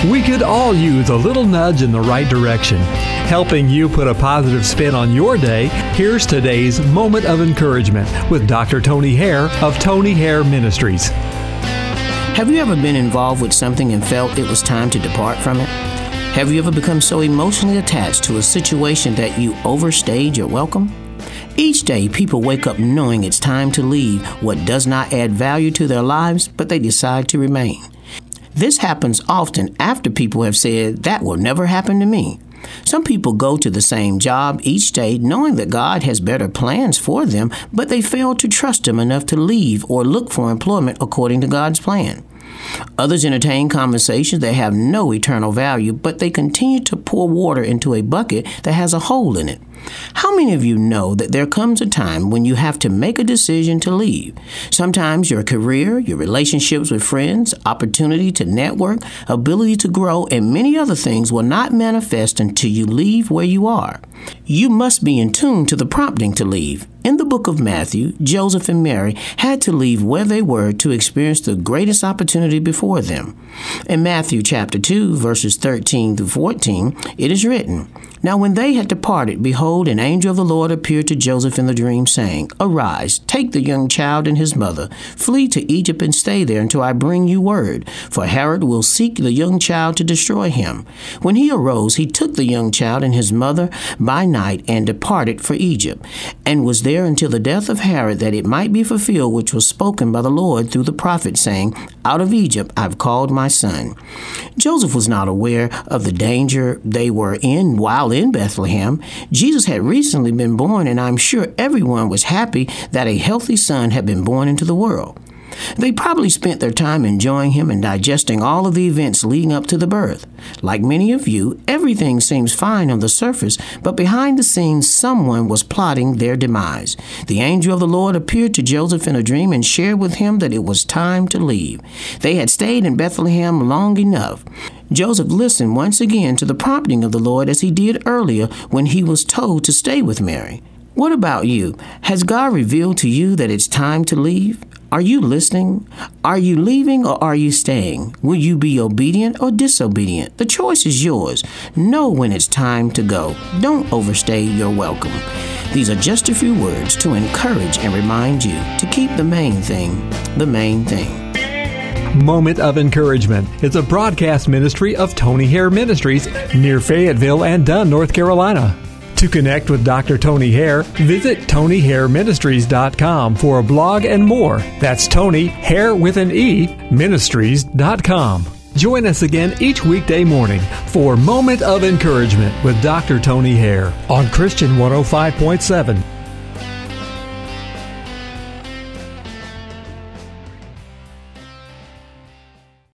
We could all use a little nudge in the right direction. Helping you put a positive spin on your day, here's today's Moment of Encouragement with Dr. Tony Hare of Tony Hare Ministries. Have you ever been involved with something and felt it was time to depart from it? Have you ever become so emotionally attached to a situation that you overstayed your welcome? Each day, people wake up knowing it's time to leave what does not add value to their lives, but they decide to remain. This happens often after people have said, "That will never happen to me." Some people go to the same job each day knowing that God has better plans for them, but they fail to trust Him enough to leave or look for employment according to God's plan. Others entertain conversations that have no eternal value, but they continue to pour water into a bucket that has a hole in it. How many of you know that there comes a time when you have to make a decision to leave? Sometimes your career, your relationships with friends, opportunity to network, ability to grow, and many other things will not manifest until you leave where you are. You must be in tune to the prompting to leave. In the book of Matthew, Joseph and Mary had to leave where they were to experience the greatest opportunity before them. In Matthew chapter 2, verses 13 through 14, it is written, "Now when they had departed, behold, an angel of the Lord appeared to Joseph in the dream, saying, Arise, take the young child and his mother, flee to Egypt and stay there until I bring you word, for Herod will seek the young child to destroy him. When he arose, he took the young child and his mother by night and departed for Egypt, and was there until the death of Herod, that it might be fulfilled which was spoken by the Lord through the prophet, saying, Out of Egypt I've called my son." Joseph was not aware of the danger they were in while in Bethlehem. Jesus had recently been born, and I'm sure everyone was happy that a healthy son had been born into the world. They probably spent their time enjoying him and digesting all of the events leading up to the birth. Like many of you, everything seems fine on the surface, but behind the scenes, someone was plotting their demise. The angel of the Lord appeared to Joseph in a dream and shared with him that it was time to leave. They had stayed in Bethlehem long enough. Joseph listened once again to the prompting of the Lord as he did earlier when he was told to stay with Mary. What about you? Has God revealed to you that it's time to leave? Are you listening? Are you leaving or are you staying? Will you be obedient or disobedient? The choice is yours. Know when it's time to go. Don't overstay your welcome. These are just a few words to encourage and remind you to keep the main thing, the main thing. Moment of Encouragement is a broadcast ministry of Tony Hare Ministries near Fayetteville and Dunn, North Carolina. To connect with Dr. Tony Hare, visit TonyHareMinistries.com for a blog and more. That's Tony, Hare with an E, Ministries.com. Join us again each weekday morning for Moment of Encouragement with Dr. Tony Hare on Christian 105.7.